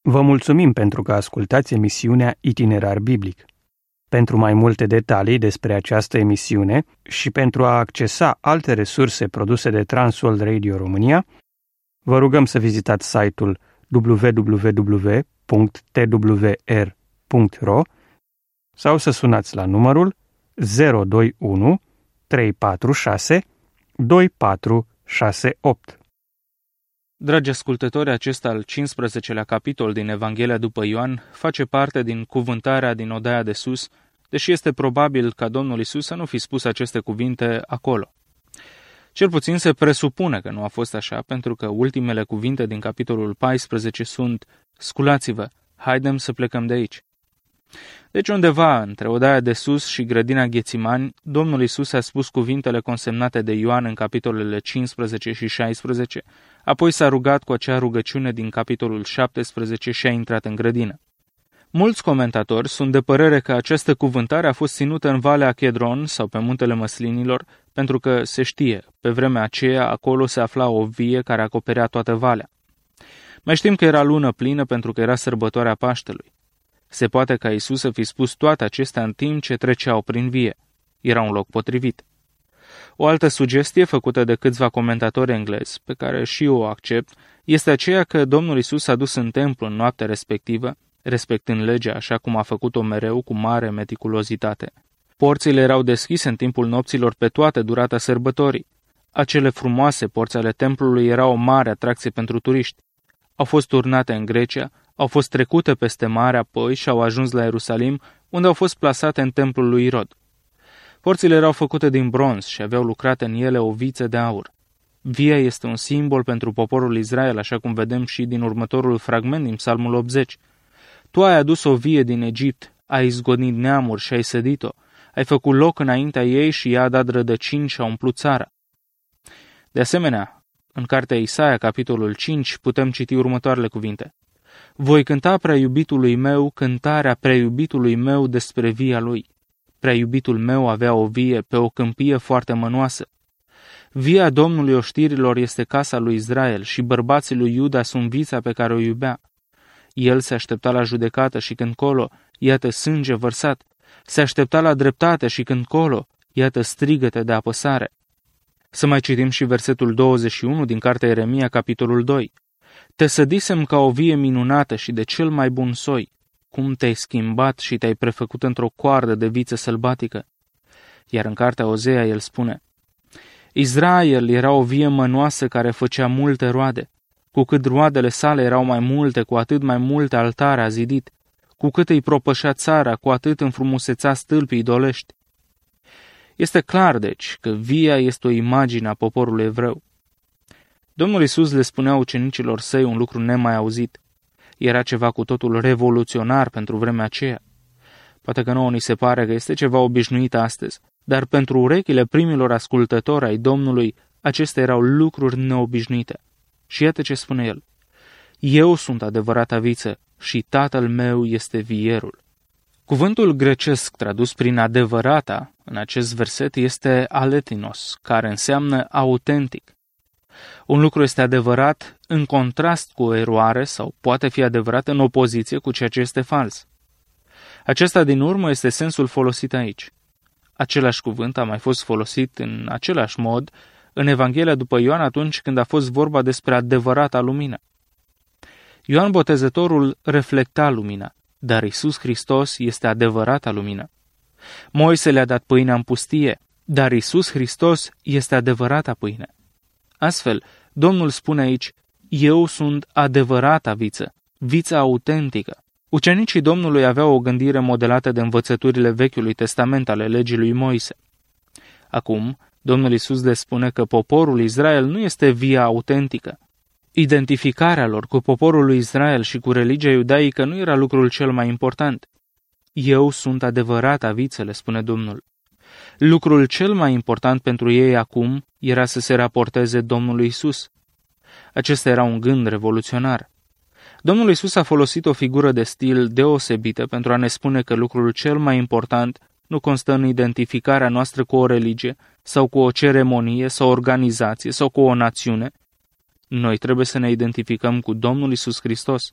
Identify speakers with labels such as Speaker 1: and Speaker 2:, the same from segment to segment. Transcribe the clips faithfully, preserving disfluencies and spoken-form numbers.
Speaker 1: Vă mulțumim pentru că ascultați emisiunea Itinerar Biblic. Pentru mai multe detalii despre această emisiune și pentru a accesa alte resurse produse de Transworld Radio România, vă rugăm să vizitați site-ul w w w punct t w r punct r o sau să sunați la numărul zero doi unu trei patru șase doi patru șase opt.
Speaker 2: Dragi ascultători, acesta al cincisprezecelea capitol din Evanghelia după Ioan face parte din cuvântarea din Odaia de Sus, deși este probabil ca Domnul Iisus să nu fi spus aceste cuvinte acolo. Cel puțin se presupune că nu a fost așa, pentru că ultimele cuvinte din capitolul paisprezece sunt: sculați-vă, haidem să plecăm de aici. Deci undeva între Odaia de Sus și grădina Ghețimani, Domnul Iisus a spus cuvintele consemnate de Ioan în capitolele cincisprezece și șaisprezece, apoi s-a rugat cu acea rugăciune din capitolul șaptesprezece și a intrat în grădină. Mulți comentatori sunt de părere că această cuvântare a fost ținută în Valea Chedron sau pe Muntele Măslinilor, pentru că se știe, pe vremea aceea acolo se afla o vie care acoperea toată valea. Mai știm că era lună plină pentru că era sărbătoarea Paștelui. Se poate ca Iisus să fi spus toate acestea în timp ce treceau prin vie. Era un loc potrivit. O altă sugestie făcută de câțiva comentatori englezi, pe care și eu o accept, este aceea că Domnul Iisus s-a dus în templu în noaptea respectivă, respectând legea așa cum a făcut-o mereu cu mare meticulozitate. Porțile erau deschise în timpul nopților pe toată durata sărbătorii. Acele frumoase porți ale templului erau o mare atracție pentru turiști. Au fost turnate în Grecia, au fost trecute peste mare apoi și au ajuns la Ierusalim, unde au fost plasate în templul lui Irod. Porțile erau făcute din bronz și aveau lucrate în ele o viță de aur. Via este un simbol pentru poporul Israel, așa cum vedem și din următorul fragment din Psalmul optzeci. Tu ai adus o vie din Egipt, ai izgonit neamuri și ai sădit-o, ai făcut loc înaintea ei și ea a dat rădăcini și a umplut țara. De asemenea, în cartea Isaia, capitolul cinci, putem citi următoarele cuvinte: voi cânta prea iubitului meu cântarea prea iubitului meu despre via lui. Prea iubitul meu avea o vie pe o câmpie foarte mănoasă. Via Domnului oștirilor este casa lui Israel și bărbații lui Iuda sunt vița pe care o iubea. El se aștepta la judecată și când colo, iată sânge vărsat. Se aștepta la dreptate și când colo, iată strigăte de apăsare. Să mai citim și versetul douăzeci și unu din cartea Ieremia, capitolul doi. Te sădisem ca o vie minunată și de cel mai bun soi. Cum te-ai schimbat și te-ai prefăcut într-o coardă de viță sălbatică. Iar în cartea Ozea el spune: Israel era o vie mănoasă care făcea multe roade. Cu cât roadele sale erau mai multe, cu atât mai multe altare a zidit. Cu cât îi propășea țara, cu atât înfrumusețea stâlpii idolești. Este clar, deci, că via este o imagine a poporului evreu. Domnul Iisus le spunea ucenicilor săi un lucru nemai auzit. Era ceva cu totul revoluționar pentru vremea aceea. Poate că nouă ni se pare că este ceva obișnuit astăzi, dar pentru urechile primilor ascultători ai Domnului, acestea erau lucruri neobișnuite. Și iată ce spune el: eu sunt adevărata viță și tatăl meu este vierul. Cuvântul grecesc tradus prin adevărata în acest verset este aletinos, care înseamnă autentic. Un lucru este adevărat în contrast cu o eroare sau poate fi adevărat în opoziție cu ceea ce este fals. Acesta din urmă este sensul folosit aici. Același cuvânt a mai fost folosit în același mod în Evanghelia după Ioan atunci când a fost vorba despre adevărata lumină. Ioan Botezătorul reflecta lumina, dar Iisus Hristos este adevărata lumină. Moise le-a dat pâinea în pustie, dar Iisus Hristos este adevărata pâine. Astfel, Domnul spune aici: eu sunt adevărata viță, vița autentică. Ucenicii Domnului aveau o gândire modelată de învățăturile Vechiului Testament ale legii lui Moise. Acum, Domnul Iisus le spune că poporul Israel nu este via autentică. Identificarea lor cu poporul lui Israel și cu religia iudaică nu era lucrul cel mai important. Eu sunt adevărata viță, le spune Domnul. Lucrul cel mai important pentru ei acum era să se raporteze Domnului Iisus. Acesta era un gând revoluționar. Domnul Iisus a folosit o figură de stil deosebită pentru a ne spune că lucrul cel mai important nu constă în identificarea noastră cu o religie sau cu o ceremonie sau o organizație sau cu o națiune. Noi trebuie să ne identificăm cu Domnul Iisus Hristos.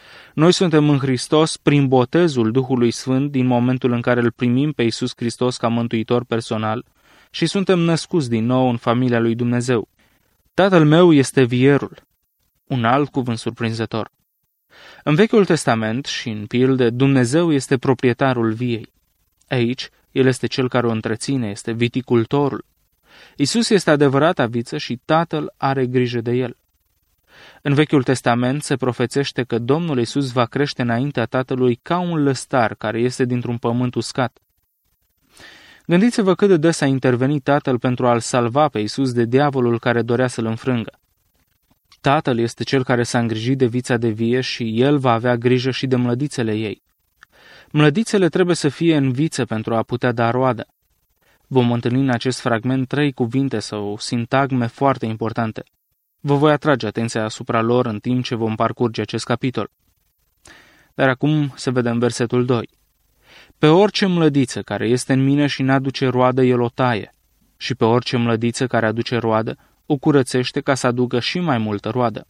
Speaker 2: Noi suntem în Hristos prin botezul Duhului Sfânt din momentul în care îl primim pe Iisus Hristos ca mântuitor personal și suntem născuți din nou în familia lui Dumnezeu. Tatăl meu este vierul. Un alt cuvânt surprinzător. În Vechiul Testament și în pilde, Dumnezeu este proprietarul viei. Aici, El este Cel care o întreține, este viticultorul. Iisus este adevărata viță și Tatăl are grijă de El. În Vechiul Testament se profețește că Domnul Iisus va crește înaintea Tatălui ca un lăstar care este dintr-un pământ uscat. Gândiți-vă cât de des a intervenit Tatăl pentru a-L salva pe Iisus de diavolul care dorea să-L înfrângă. Tatăl este Cel care s-a îngrijit de vița de vie și El va avea grijă și de mlădițele ei. Mlădițele trebuie să fie în viță pentru a putea da roadă. Vom întâlni în acest fragment trei cuvinte sau sintagme foarte importante. Vă voi atrage atenția asupra lor în timp ce vom parcurge acest capitol. Dar acum să vedem versetul doi. Pe orice mlădiță care este în mine și n-aduce roadă, El o taie, și pe orice mlădiță care aduce roadă, o curățește ca să aducă și mai multă roadă.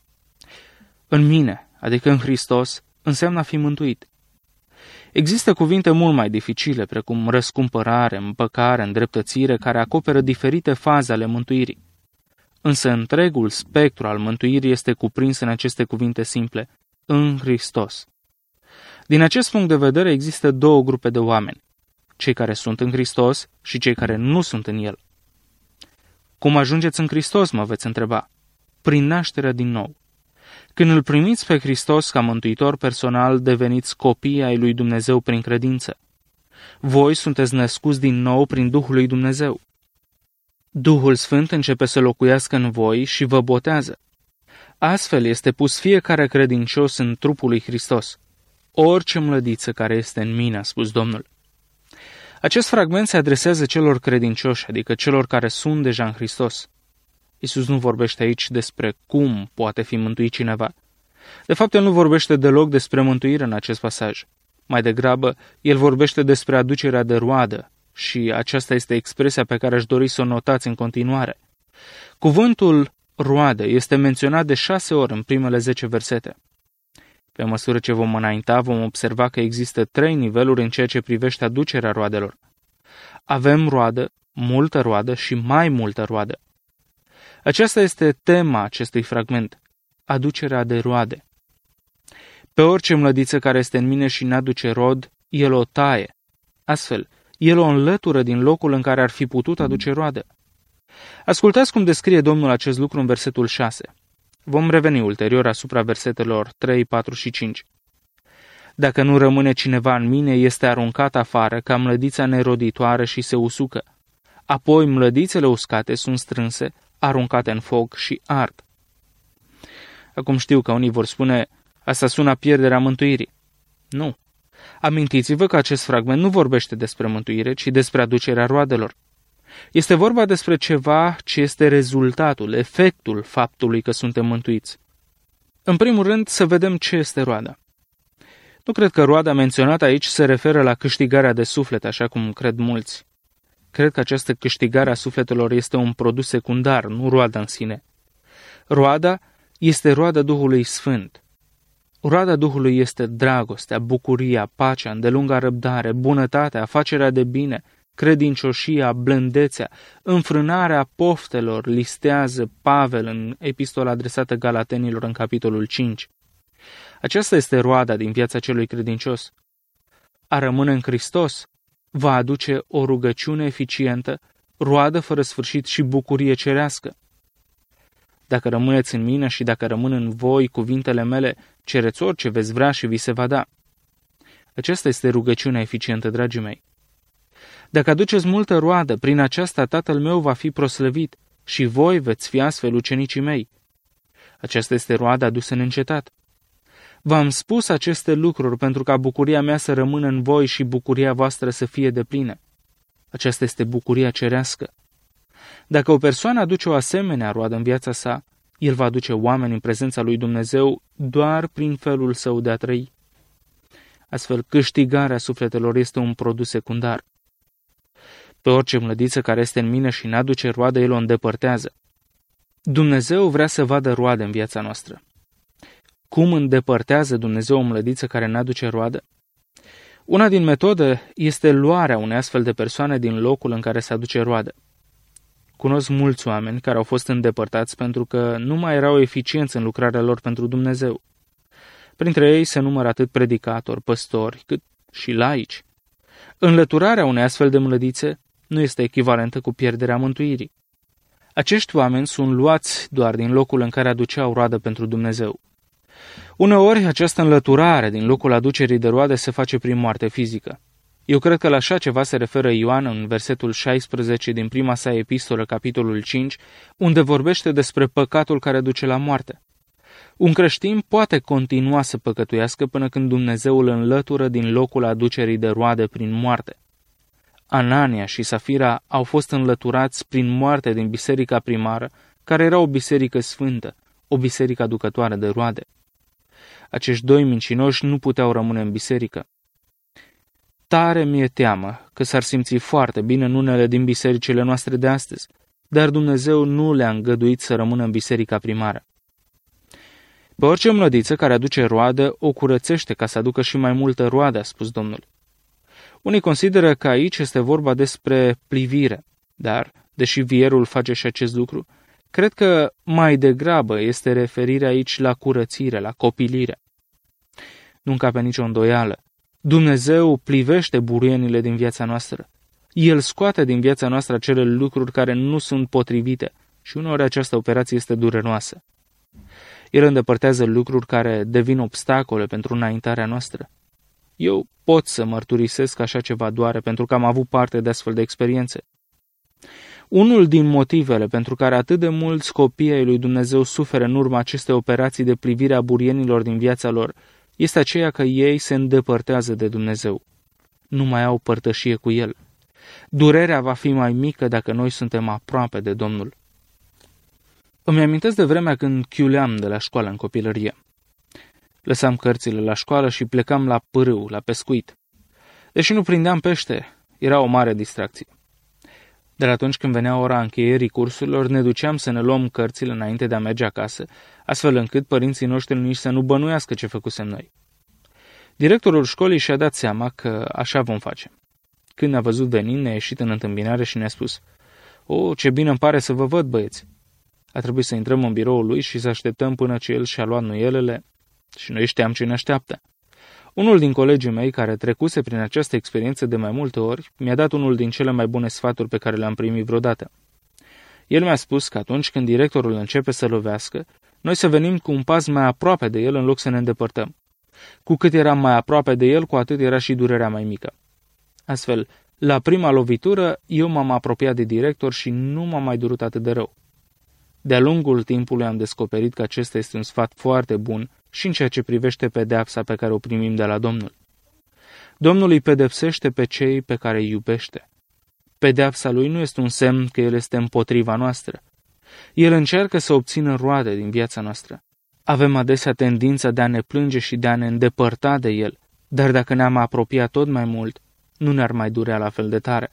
Speaker 2: În mine, adică în Hristos, înseamnă a fi mântuit. Există cuvinte mult mai dificile, precum răscumpărare, împăcare, îndreptățire, care acoperă diferite faze ale mântuirii. Însă întregul spectru al mântuirii este cuprins în aceste cuvinte simple, în Hristos. Din acest punct de vedere există două grupe de oameni, cei care sunt în Hristos și cei care nu sunt în El. Cum ajungeți în Hristos, mă veți întreba? Prin nașterea din nou. Când îl primiți pe Hristos ca mântuitor personal, deveniți copii ai lui Dumnezeu prin credință. Voi sunteți născuți din nou prin Duhul lui Dumnezeu. Duhul Sfânt începe să locuiască în voi și vă botează. Astfel este pus fiecare credincios în trupul lui Hristos. Orice mlădiță care este în mine, a spus Domnul. Acest fragment se adresează celor credincioși, adică celor care sunt deja în Hristos. Iisus nu vorbește aici despre cum poate fi mântuit cineva. De fapt, El nu vorbește deloc despre mântuire în acest pasaj. Mai degrabă, El vorbește despre aducerea de roadă și aceasta este expresia pe care aș dori să o notați în continuare. Cuvântul roadă este menționat de șase ori în primele zece versete. Pe măsură ce vom înainta, vom observa că există trei niveluri în ceea ce privește aducerea roadelor. Avem roadă, multă roadă și mai multă roadă. Aceasta este tema acestui fragment, aducerea de roade. Pe orice mlădiță care este în mine și n-aduce rod, El o taie. Astfel, El o înlătură din locul în care ar fi putut aduce roadă. Ascultați cum descrie Domnul acest lucru în versetul șase. Vom reveni ulterior asupra versetelor trei, patru și cinci. Dacă nu rămâne cineva în mine, este aruncat afară ca mlădița neroditoare și se usucă. Apoi mlădițele uscate sunt strânse, aruncate în foc și ard. Acum știu că unii vor spune, asta sună a pierderea mântuirii. Nu. Amintiți-vă că acest fragment nu vorbește despre mântuire, ci despre aducerea roadelor. Este vorba despre ceva ce este rezultatul, efectul faptului că suntem mântuiți. În primul rând, să vedem ce este roada. Nu cred că roada menționată aici se referă la câștigarea de suflet, așa cum cred mulți. Cred că această câștigare a sufletelor este un produs secundar, nu roada în sine. Roada este roada Duhului Sfânt. Roada Duhului este dragostea, bucuria, pacea, îndelunga răbdare, bunătatea, facerea de bine, credincioșia, blândețea, înfrânarea poftelor, listează Pavel în epistola adresată Galatenilor în capitolul cinci. Aceasta este roada din viața celui credincios. A rămâne în Hristos va aduce o rugăciune eficientă, roadă fără sfârșit și bucurie cerească. Dacă rămâneți în mine și dacă rămân în voi cuvintele mele, cereți orice veți vrea și vi se va da. Aceasta este rugăciunea eficientă, dragii mei. Dacă aduceți multă roadă, prin aceasta Tatăl meu va fi proslăvit și voi veți fi astfel ucenicii mei. Aceasta este roada adusă în încetat. V-am spus aceste lucruri pentru ca bucuria mea să rămână în voi și bucuria voastră să fie deplină. Aceasta este bucuria cerească. Dacă o persoană aduce o asemenea roadă în viața sa, el va aduce oameni în prezența lui Dumnezeu doar prin felul său de a trăi. Astfel, câștigarea sufletelor este un produs secundar. Pe orice mlădiță care este în mine și n-aduce roadă, el o îndepărtează. Dumnezeu vrea să vadă roade în viața noastră. Cum îndepărtează Dumnezeu o mlădiță care n-aduce roadă? Una din metode este luarea unei astfel de persoane din locul în care se aduce roadă. Cunosc mulți oameni care au fost îndepărtați pentru că nu mai erau eficienți în lucrarea lor pentru Dumnezeu. Printre ei se numără atât predicatori, păstori, cât și laici. Înlăturarea unei astfel de mlădițe nu este echivalentă cu pierderea mântuirii. Acești oameni sunt luați doar din locul în care aduceau roadă pentru Dumnezeu. Uneori, această înlăturare din locul aducerii de roade se face prin moarte fizică. Eu cred că la așa ceva se referă Ioan în versetul șaisprezece din prima sa epistolă, capitolul cinci, unde vorbește despre păcatul care duce la moarte. Un creștin poate continua să păcătuiască până când Dumnezeu îl înlătură din locul aducerii de roade prin moarte. Anania și Safira au fost înlăturați prin moarte din biserica primară, care era o biserică sfântă, o biserică aducătoare de roade. Acești doi mincinoși nu puteau rămâne în biserică. Tare mi-e teamă că s-ar simți foarte bine în unele din bisericile noastre de astăzi, dar Dumnezeu nu le-a îngăduit să rămână în biserica primară. Pe orice mlădiță care aduce roadă, o curățește ca să aducă și mai multă roadă, a spus Domnul. Unii consideră că aici este vorba despre plivire, dar, deși vierul face și acest lucru, cred că mai degrabă este referirea aici la curățire, la copilire. Nu încape nicio îndoială. Dumnezeu plivește buruienile din viața noastră. El scoate din viața noastră acele lucruri care nu sunt potrivite și uneori această operație este dureroasă. El îndepărtează lucruri care devin obstacole pentru înaintarea noastră. Eu pot să mărturisesc așa ceva doare pentru că am avut parte de astfel de experiențe. Unul din motivele pentru care atât de mulți copii ai lui Dumnezeu suferă în urma acestei operații de privire a burienilor din viața lor este aceea că ei se îndepărtează de Dumnezeu. Nu mai au părtășie cu El. Durerea va fi mai mică dacă noi suntem aproape de Domnul. Îmi amintesc de vremea când chiuleam de la școală în copilărie. Lăsam cărțile la școală și plecam la pârâu, la pescuit. Deși nu prindeam pește, era o mare distracție. Dar atunci când venea ora încheierii cursurilor, ne duceam să ne luăm cărțile înainte de a merge acasă, astfel încât părinții noștri nici să nu bănuiască ce făcusem noi. Directorul școlii și-a dat seama că așa vom face. Când ne-a văzut venind, ne-a ieșit în întâmpinare și ne-a spus: "O, ce bine îmi pare să vă văd, băieți." A trebuit să intrăm în biroul lui și să așteptăm până ce el și-a luat nuielele și noi știam ce ne așteaptă. Unul din colegii mei, care trecuse prin această experiență de mai multe ori, mi-a dat unul din cele mai bune sfaturi pe care le-am primit vreodată. El mi-a spus că atunci când directorul începe să lovească, noi să venim cu un pas mai aproape de el în loc să ne îndepărtăm. Cu cât eram mai aproape de el, cu atât era și durerea mai mică. Astfel, la prima lovitură, eu m-am apropiat de director și nu m-a mai durut atât de rău. De-a lungul timpului am descoperit că acesta este un sfat foarte bun și în ceea ce privește pedeapsa pe care o primim de la Domnul. Domnul îi pedepsește pe cei pe care îi iubește. Pedeapsa lui nu este un semn că el este împotriva noastră. El încearcă să obțină roade din viața noastră. Avem adesea tendința de a ne plânge și de a ne îndepărta de el, dar dacă ne-am apropiat tot mai mult, nu ne-ar mai durea la fel de tare.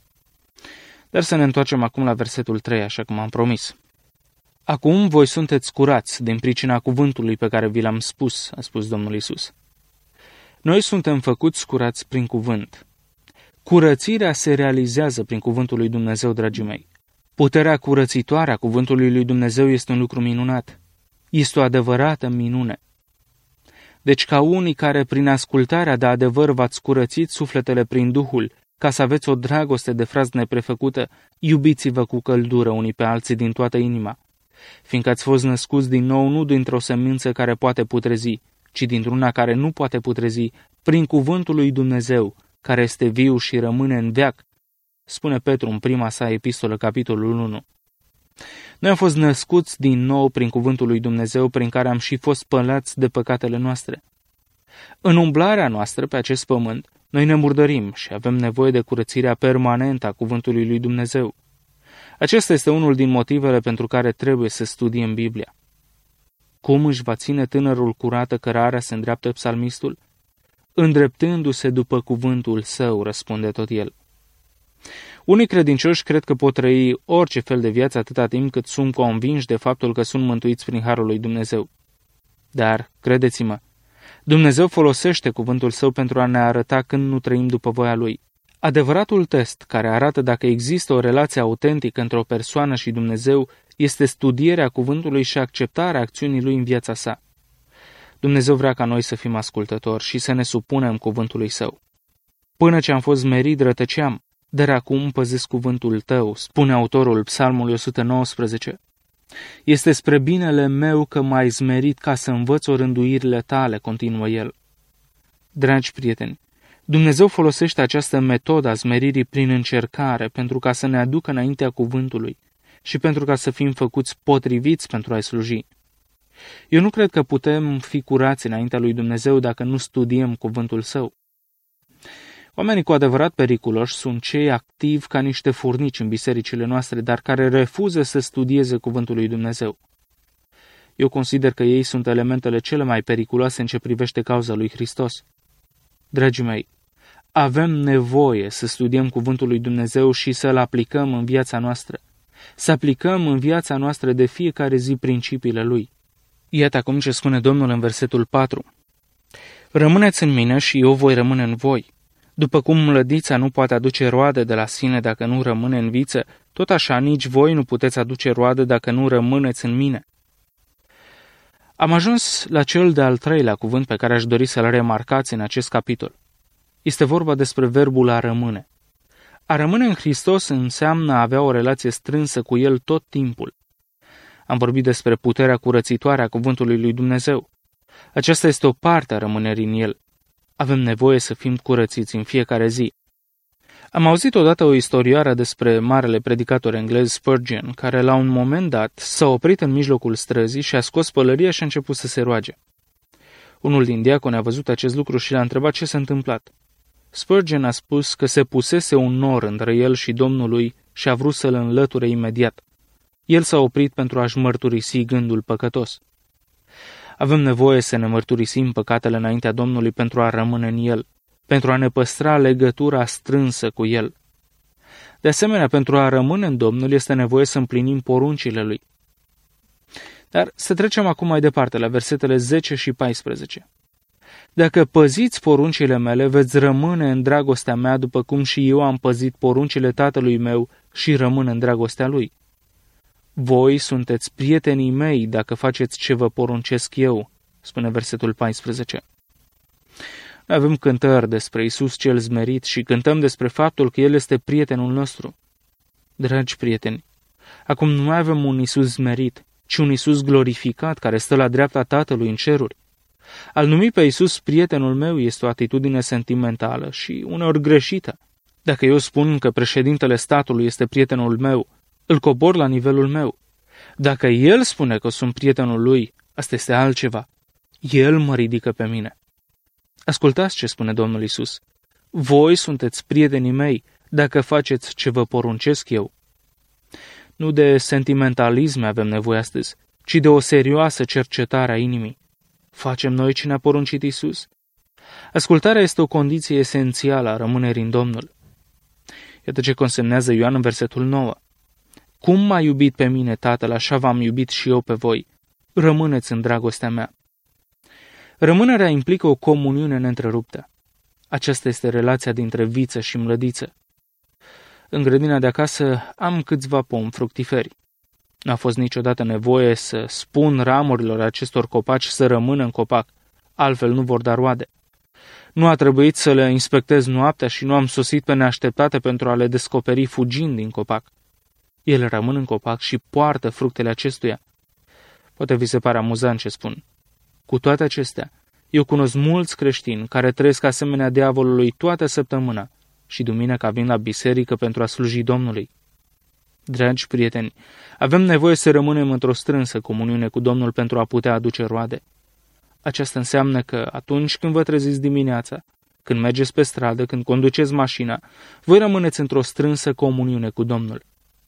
Speaker 2: Dar să ne întoarcem acum la versetul trei, așa cum am promis. Acum voi sunteți curați din pricina cuvântului pe care vi l-am spus, a spus Domnul Iisus. Noi suntem făcuți curați prin cuvânt. Curățirea se realizează prin cuvântul lui Dumnezeu, dragii mei. Puterea curățitoare a cuvântului lui Dumnezeu este un lucru minunat. Este o adevărată minune. Deci ca unii care prin ascultarea de adevăr v-ați curățit sufletele prin Duhul, ca să aveți o dragoste de fraz neprefăcută, iubiți-vă cu căldură unii pe alții din toată inima, fiindcă ați fost născuți din nou nu dintr-o semință care poate putrezi, ci dintr-una care nu poate putrezi, prin cuvântul lui Dumnezeu, care este viu și rămâne în veac, spune Petru în prima sa epistolă, capitolul unu. Noi am fost născuți din nou prin cuvântul lui Dumnezeu, prin care am și fost spălați de păcatele noastre. În umblarea noastră pe acest pământ, noi ne murdărim și avem nevoie de curățirea permanentă a cuvântului lui Dumnezeu. Acesta este unul din motivele pentru care trebuie să studiem Biblia. Cum își va ține tânărul curată cărarea, se îndreaptă psalmistul? Îndreptându-se după cuvântul său, răspunde tot el. Unii credincioși cred că pot trăi orice fel de viață atâta timp cât sunt convinși de faptul că sunt mântuiți prin harul lui Dumnezeu. Dar, credeți-mă, Dumnezeu folosește cuvântul Său pentru a ne arăta când nu trăim după voia Lui. Adevăratul test care arată dacă există o relație autentică între o persoană și Dumnezeu este studierea cuvântului și acceptarea acțiunii Lui în viața sa. Dumnezeu vrea ca noi să fim ascultători și să ne supunem cuvântului Său. Până ce am fost merit, rătăceam, dar acum păzesc cuvântul Tău, spune autorul Psalmului o sută nouăsprezece. Este spre binele meu că m-ai zmerit ca să învăț orânduirile Tale, continuă el. Dragi prieteni, Dumnezeu folosește această metodă a zmeririi prin încercare pentru ca să ne aducă înaintea cuvântului și pentru ca să fim făcuți potriviți pentru a-i sluji. Eu nu cred că putem fi curați înaintea lui Dumnezeu dacă nu studiem cuvântul Său. Oamenii cu adevărat periculoși sunt cei activi ca niște furnici în bisericile noastre, dar care refuză să studieze cuvântul lui Dumnezeu. Eu consider că ei sunt elementele cele mai periculoase în ce privește cauza lui Hristos. Dragii mei, avem nevoie să studiem cuvântul lui Dumnezeu și să-l aplicăm în viața noastră. Să aplicăm în viața noastră de fiecare zi principiile lui. Iată acum ce spune Domnul în versetul patru. Rămâneți în mine și eu voi rămâne în voi. După cum mlădița nu poate aduce roade de la sine dacă nu rămâne în viță, tot așa nici voi nu puteți aduce roade dacă nu rămâneți în mine. Am ajuns la cel de-al treilea cuvânt pe care aș dori să-l remarcați în acest capitol. Este vorba despre verbul a rămâne. A rămâne în Hristos înseamnă a avea o relație strânsă cu El tot timpul. Am vorbit despre puterea curățitoare a cuvântului lui Dumnezeu. Aceasta este o parte a rămânerii în El. Avem nevoie să fim curățiți în fiecare zi. Am auzit odată o istorioară despre marele predicator englez Spurgeon, care la un moment dat s-a oprit în mijlocul străzii și a scos pălăria și a început să se roage. Unul din diaconi a văzut acest lucru și l-a întrebat ce s-a întâmplat. Spurgeon a spus că se pusese un nor între el și Domnul lui și a vrut să-l înlăture imediat. El s-a oprit pentru a-și mărturisi gândul păcătos. Avem nevoie să ne mărturisim păcatele înaintea Domnului pentru a rămâne în El, pentru a ne păstra legătura strânsă cu El. De asemenea, pentru a rămâne în Domnul este nevoie să împlinim poruncile Lui. Dar să trecem acum mai departe la versetele zece și paisprezece. Dacă păziți poruncile mele, veți rămâne în dragostea mea, după cum și eu am păzit poruncile Tatălui meu și rămân în dragostea Lui. Voi sunteți prietenii mei dacă faceți ce vă poruncesc eu, spune versetul paisprezece. Noi avem cântări despre Iisus cel zmerit și cântăm despre faptul că El este prietenul nostru. Dragi prieteni, acum nu mai avem un Iisus zmerit, ci un Iisus glorificat care stă la dreapta Tatălui în ceruri. Al numi pe Iisus prietenul meu este o atitudine sentimentală și uneori greșită. Dacă eu spun că președintele statului este prietenul meu, îl cobor la nivelul meu. Dacă el spune că sunt prietenul lui, asta este altceva. El mă ridică pe mine. Ascultați ce spune Domnul Iisus. Voi sunteți prietenii mei dacă faceți ce vă poruncesc eu. Nu de sentimentalism avem nevoie astăzi, ci de o serioasă cercetare a inimii. Facem noi ce ne-a poruncit Iisus? Ascultarea este o condiție esențială a rămânerii în Domnul. Iată ce consemnează Ioan în versetul nouă. Cum m-a iubit pe mine Tatăl, așa v-am iubit și eu pe voi. Rămâneți în dragostea mea. Rămânerea implică o comuniune neîntreruptă. Aceasta este relația dintre viță și mlădiță. În grădina de acasă am câțiva pomi fructiferi. Nu a fost niciodată nevoie să spun ramurilor acestor copaci să rămână în copac, altfel nu vor da roade. Nu a trebuit să le inspectez noaptea și nu am sosit pe neașteptate pentru a le descoperi fugind din copac. Ele rămân în copac și poartă fructele acestuia. Poate vi se pare amuzant ce spun. Cu toate acestea, eu cunosc mulți creștini care trăiesc asemenea diavolului toată săptămâna și duminica vin la biserică pentru a sluji Domnului. Dragi prieteni, avem nevoie să rămânem într-o strânsă comuniune cu Domnul pentru a putea aduce roade. Aceasta înseamnă că atunci când vă treziți dimineața, când mergeți pe stradă, când conduceți mașina, voi rămâneți într-o strânsă comuniune cu Domnul.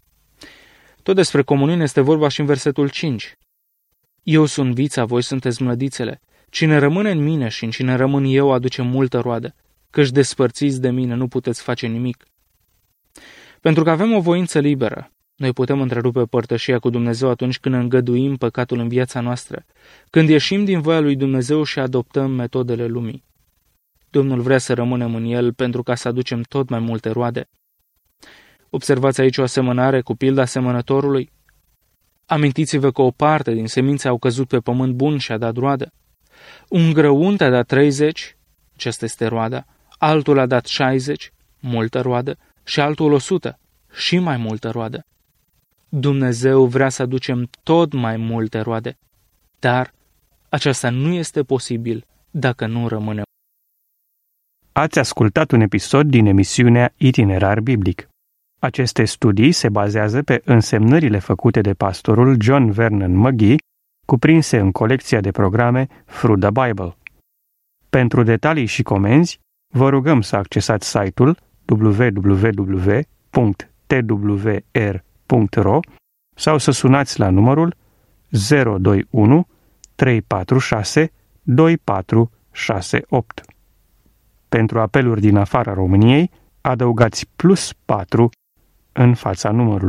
Speaker 2: Tot despre comuniune este vorba și în versetul cinci. Eu sunt vița, voi sunteți mlădițele. Cine rămâne în mine și în cine rămân eu aduce multă roadă, căci despărțiți de mine nu puteți face nimic. Pentru că avem o voință liberă, Noi putem întrerupe părtășia cu Dumnezeu atunci când îngăduim păcatul în viața noastră, când ieșim din voia lui Dumnezeu și adoptăm metodele lumii. Domnul vrea să rămânem în El pentru ca să aducem tot mai multe roade. Observați aici o asemănare cu pilda semănătorului. Amintiți-vă că o parte din semințe au căzut pe pământ bun și a dat roadă. Un grăunt a dat treizeci, aceasta este roada, altul a dat șaizeci, multă roadă, și altul o sută, și mai multă roadă. Dumnezeu vrea să aducem tot mai multe roade, dar aceasta nu este posibil dacă nu rămânem.
Speaker 1: Ați ascultat un episod din emisiunea Itinerar Biblic. Aceste studii se bazează pe însemnările făcute de pastorul John Vernon McGee, cuprinse în colecția de programe Through the Bible. Pentru detalii și comenzi, vă rugăm să accesați site-ul w w w punct t w r punct r o sau să sunați la numărul zero doi unu trei patru șase doi patru șase opt. Pentru apeluri din afara României, adăugați plus patru în fața numărului.